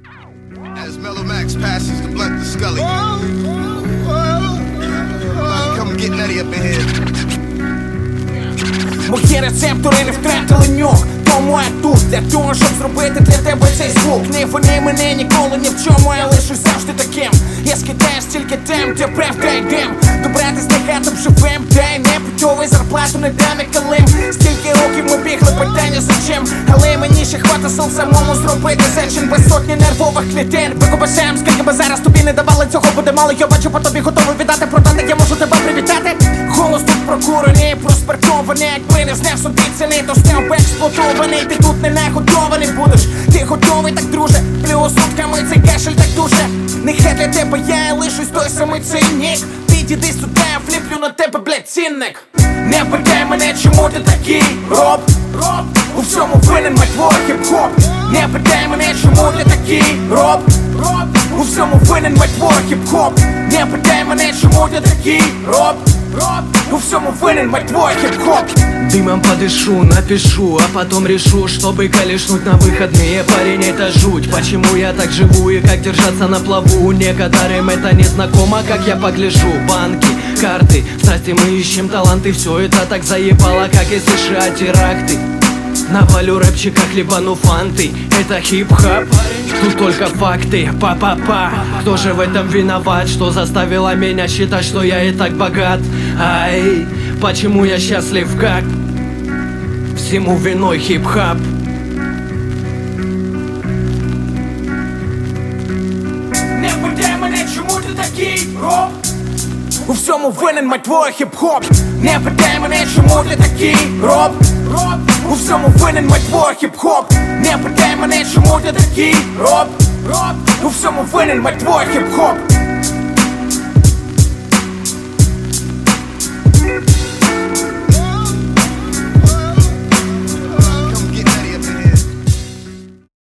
As Mellow Max passes the blunt to Scully. Come get Nettie up in here. Мої рецептори не втратили нюх, тому я тут для того, щоб зробити для тебе цей звук. Не вини мене ніколи ні в чому, я лишусь завжди таким. Я скидаю стільки тем, де правда й дим. Добрати з нехатом живим, дай не путьовий, зарплату не дам і калим. Скільки років ми бігли, питання за чим, але мені ще хвата сил самому зробити зечин без сотні нервових клітин. Викопашаєм, скільки би зараз тобі не давали, цього буде мало. Я бачу по тобі, готовий віддати, продати, я можу тебе привітати. Голос тут прокурений, проспиртований. Якби не знав собі ціни, то став би експлуатований. Ти тут не нагодований будеш, ти готовий, так друже. Плюс сутками цей кашель так дуже. Нехай для тебе я лишусь той самий цинік. Підійди сюди, я фліплю на тебе, блядь, цінник. Не питай мене, чому ти такий роб. У всьому винен мій твой хіп-хоп. Не питай мене, чому ти такий роб. У всьому винен мій твой хіп-хоп. Не питай мене, чому ти такий роб. У всему винен мой твой хип-хоп. Дымом подышу, напишу, а потом решу, чтобы калешнуть на выходные. Парень, это жуть, почему я так живу и как держаться на плаву. Некоторым это не знакомо, как я погляжу. Банки, карты, в страсти мы ищем таланты. Все это так заебало, как и США теракты. Навалю рэпчика, хлебану фанты. Это хип-хоп, тут только факты. Па-па-па, кто же в этом виноват? Что заставило меня считать, что я и так богат? Ай, почему я счастлив как? Всему виной хип-хоп. Не питай мене, чому ти такий роб. У всьому винен мій твой хіп-хоп. Не питай мене, чому ти такий роб. У всьому винен мій твой хіп-хоп. Не питай мене, чому ти такий роб. У всьому винен мій твой хіп-хоп.